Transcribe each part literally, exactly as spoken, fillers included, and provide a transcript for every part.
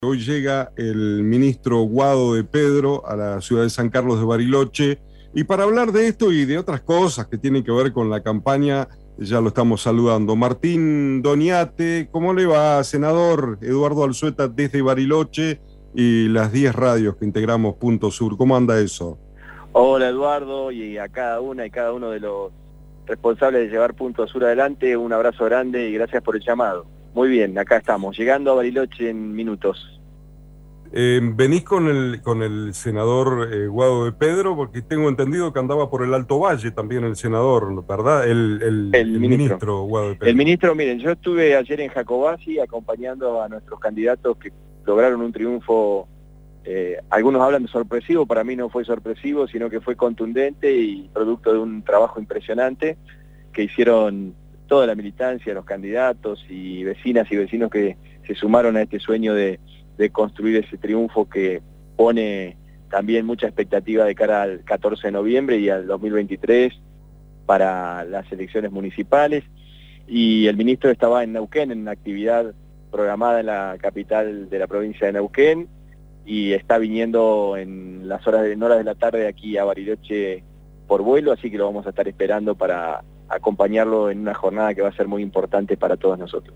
Hoy llega el ministro Guado de Pedro a la ciudad de San Carlos de Bariloche y para hablar de esto y de otras cosas que tienen que ver con la campaña, ya lo estamos saludando. Martín Doniate, ¿cómo le va, senador? Eduardo Alzueta desde Bariloche y las diez radios que integramos Punto Sur. ¿Cómo anda eso? Hola Eduardo, y a cada una y cada uno de los responsables de llevar Punto Sur adelante, un abrazo grande y gracias por el llamado. Muy bien, acá estamos, llegando a Bariloche en minutos. Eh, venís con el, con el senador eh, Guado de Pedro, porque tengo entendido que andaba por el Alto Valle también el senador, ¿verdad? El, el, El, el ministro. ministro Guado de Pedro. El ministro, miren, yo estuve ayer en Jacobasi acompañando a nuestros candidatos que lograron un triunfo, eh, algunos hablan de sorpresivo, para mí no fue sorpresivo, sino que fue contundente y producto de un trabajo impresionante que hicieron toda la militancia, los candidatos y vecinas y vecinos que se sumaron a este sueño de, de construir ese triunfo que pone también mucha expectativa de cara al catorce de noviembre y al dos mil veintitrés para las elecciones municipales. Y el ministro estaba en Neuquén, en una actividad programada en la capital de la provincia de Neuquén, y está viniendo en las horas de, en horas de la tarde aquí a Bariloche por vuelo, así que lo vamos a estar esperando para acompañarlo en una jornada que va a ser muy importante para todos nosotros.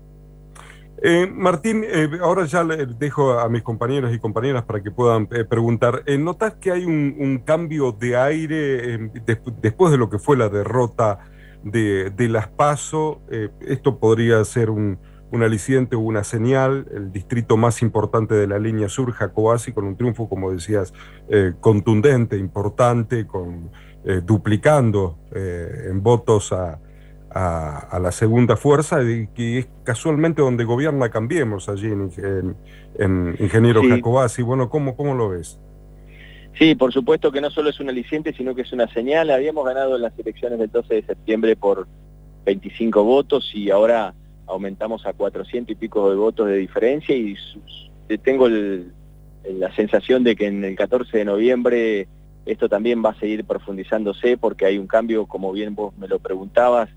Eh, Martín, eh, ahora ya le dejo a mis compañeros y compañeras para que puedan eh, preguntar. Eh, ¿Notas que hay un, un cambio de aire eh, des, después de lo que fue la derrota de, de las PASO? Eh, esto podría ser un, un aliciente o una señal. El distrito más importante de la línea sur, Jacobasi, con un triunfo, como decías, eh, contundente, importante, con eh, duplicando eh, en votos a A, a la segunda fuerza, y que es casualmente donde gobierna Cambiemos, allí en, en, en Ingeniero Sí. Jacobasi. Bueno, ¿cómo, ¿cómo lo ves? Sí, por supuesto que no solo es un aliciente, sino que es una señal. Habíamos ganado las elecciones del doce de septiembre por veinticinco votos y ahora aumentamos a cuatrocientos y pico de votos de diferencia y tengo el, la sensación de que en el catorce de noviembre esto también va a seguir profundizándose porque hay un cambio, como bien vos me lo preguntabas,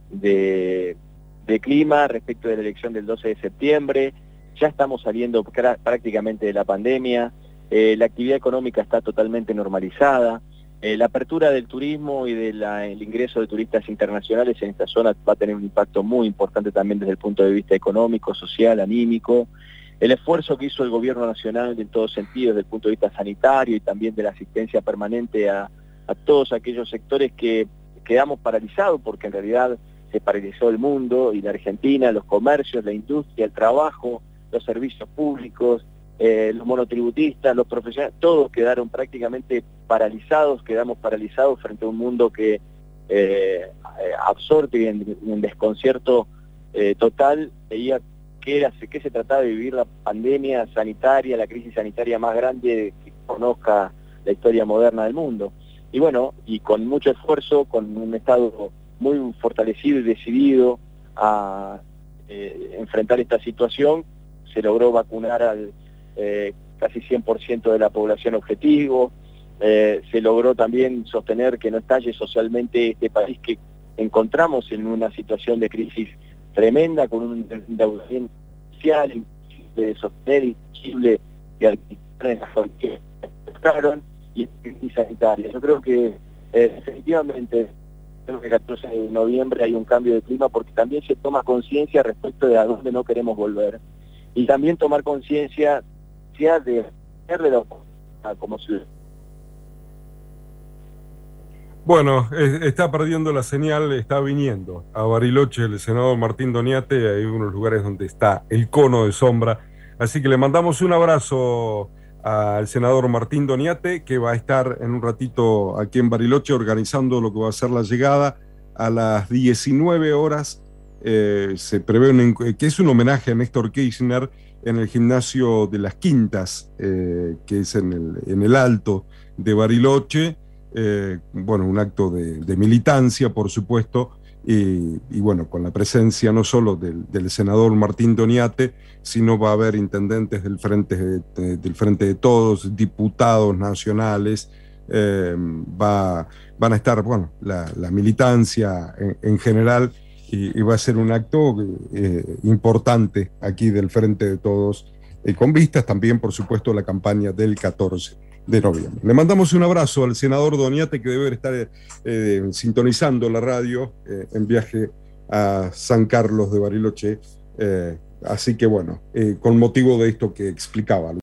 De, de clima respecto de la elección del doce de septiembre. Ya estamos saliendo prácticamente de la pandemia, eh, la actividad económica está totalmente normalizada, eh, la apertura del turismo y del ingreso de turistas internacionales en esta zona va a tener un impacto muy importante también desde el punto de vista económico, social, anímico. El esfuerzo que hizo el gobierno nacional en todos sentidos, desde el punto de vista sanitario y también de la asistencia permanente a, a todos aquellos sectores que quedamos paralizados porque en realidad se paralizó el mundo y la Argentina, los comercios, la industria, el trabajo, los servicios públicos, eh, los monotributistas, los profesionales, todos quedaron prácticamente paralizados, quedamos paralizados frente a un mundo que eh, absorto y en, en desconcierto eh, total, veía qué, era, qué se trataba de vivir la pandemia sanitaria, la crisis sanitaria más grande que conozca la historia moderna del mundo. Y bueno, y con mucho esfuerzo, con un Estado muy fortalecido y decidido a eh, enfrentar esta situación, se logró vacunar al eh, casi cien por ciento de la población objetivo, eh, se logró también sostener que no estalle socialmente este país que encontramos en una situación de crisis tremenda, con un endeudamiento social imposible de sostener, imposible de administrar en las fronteras y crisis sanitaria. Yo creo que eh, efectivamente creo que el catorce de noviembre hay un cambio de clima porque también se toma conciencia respecto de a dónde no queremos volver y también tomar conciencia de darle la oportunidad como ciudad. Bueno, eh, está perdiendo la señal, está viniendo a Bariloche el senador Martín Doniate, hay unos lugares donde está el cono de sombra, así que le mandamos un abrazo al senador Martín Doniate, que va a estar en un ratito aquí en Bariloche organizando lo que va a ser la llegada a las diecinueve horas. Eh, se prevé un, que es un homenaje a Néstor Kirchner en el gimnasio de las Quintas, eh, que es en el, en el Alto de Bariloche. Eh, bueno, un acto de, de militancia, por supuesto, y, y bueno, con la presencia no solo del, del senador Martín Doniate, sino va a haber intendentes del Frente de, de, del Frente de Todos, diputados nacionales, eh, va, van a estar, bueno, la, la militancia en, en general, y, y va a ser un acto eh, importante aquí del Frente de Todos y con vistas también, por supuesto, a la campaña del catorce de noviembre. Le mandamos un abrazo al senador Doniate, que debe estar eh, sintonizando la radio eh, en viaje a San Carlos de Bariloche. Eh, así que bueno, eh, con motivo de esto que explicaba.